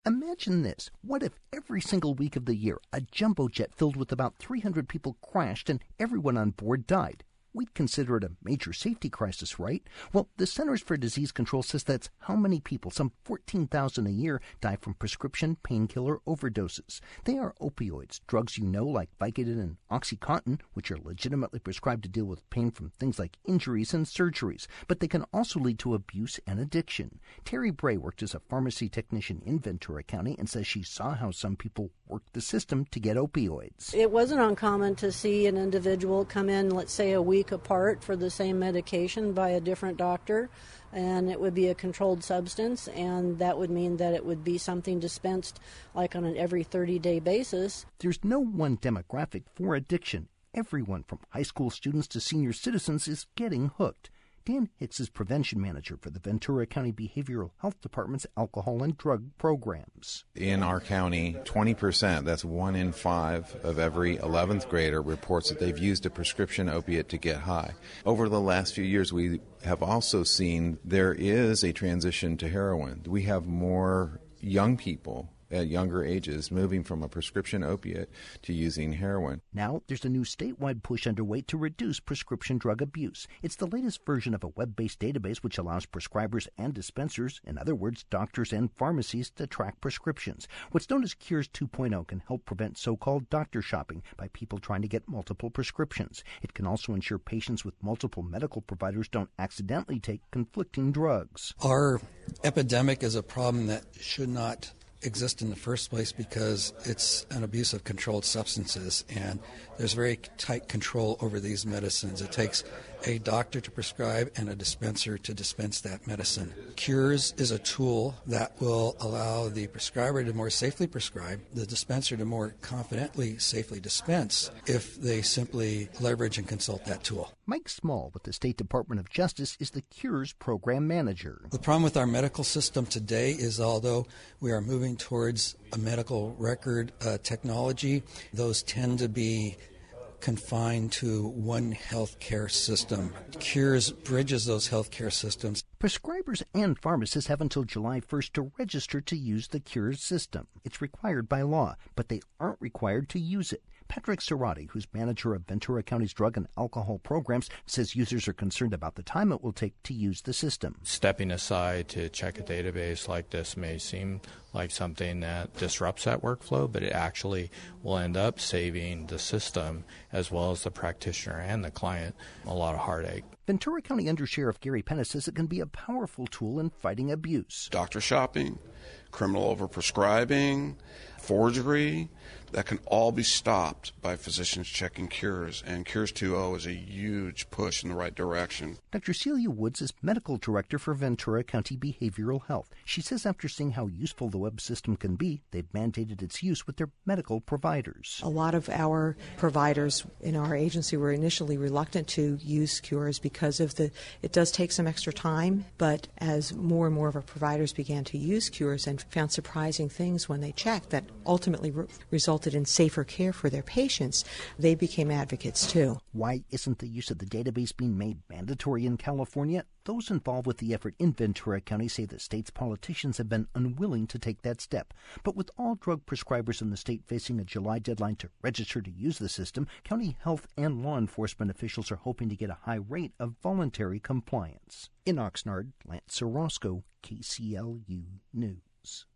Imagine this. What if every single week of the year a jumbo jet filled with about 300 people crashed and everyone on board died? We'd consider it a major safety crisis, right? Well, the Centers for Disease Control says that's how many people, some 14,000 a year, die from prescription painkiller overdoses. They are opioids, drugs you know like Vicodin and OxyContin, which are legitimately prescribed to deal with pain from things like injuries and surgeries, but they can also lead to abuse and addiction. Terry Bray worked as a pharmacy technician in Ventura County and says she saw how some people worked the system to get opioids. It wasn't uncommon to see an individual come in, let's say, a week apart for the same medication by a different doctor, and it would be a controlled substance, and that would mean that it would be something dispensed like on an every 30-day basis. There's no one demographic for addiction. Everyone from high school students to senior citizens is getting hooked. Dan Hicks is prevention manager for the Ventura County Behavioral Health Department's alcohol and drug programs. In our county, 20%, that's 1 in 5 of every 11th grader reports that they've used a prescription opiate to get high. Over the last few years, we have also seen there is a transition to heroin. We have more young people at younger ages moving from a prescription opiate to using heroin. Now there's a new statewide push underway to reduce prescription drug abuse. It's the latest version of a web-based database which allows prescribers and dispensers, in other words, doctors and pharmacies, to track prescriptions. What's known as Cures 2.0 can help prevent so-called doctor shopping by people trying to get multiple prescriptions. It can also ensure patients with multiple medical providers don't accidentally take conflicting drugs. Our epidemic is a problem that should not exist in the first place because it's an abuse of controlled substances, and there's very tight control over these medicines. It takes a doctor to prescribe and a dispenser to dispense that medicine. Cures is a tool that will allow the prescriber to more safely prescribe, the dispenser to more confidently safely dispense if they simply leverage and consult that tool. Mike Small with the State Department of Justice is the Cures program manager. The problem with our medical system today is although we are moving towards a medical record technology, those tend to be confined to one healthcare system. Cures bridges those healthcare systems. Prescribers and pharmacists have until July 1st to register to use the Cures system. It's required by law, but they aren't required to use it. Patrick Cerati, who's manager of Ventura County's drug and alcohol programs, says users are concerned about the time it will take to use the system. Stepping aside to check a database like this may seem like something that disrupts that workflow, but it actually will end up saving the system as well as the practitioner and the client a lot of heartache. Ventura County Undersheriff Gary Penna says it can be a powerful tool in fighting abuse. Doctor shopping, criminal overprescribing, forgery, that can all be stopped by physicians checking Cures, and Cures 2.0 is a huge push in the right direction. Dr. Celia Woods is medical director for Ventura County Behavioral Health. She says after seeing how useful the web system can be, they've mandated its use with their medical providers. A lot of our providers in our agency were initially reluctant to use Cures because of it does take some extra time, but as more and more of our providers began to use Cures and found surprising things when they checked that ultimately resulted in safer care for their patients, they became advocates too. Why isn't the use of the database being made mandatory in California? Those involved with the effort in Ventura County say the state's politicians have been unwilling to take that step. But with all drug prescribers in the state facing a July deadline to register to use the system, county health and law enforcement officials are hoping to get a high rate of voluntary compliance. In Oxnard, Lance Orozco, KCLU News.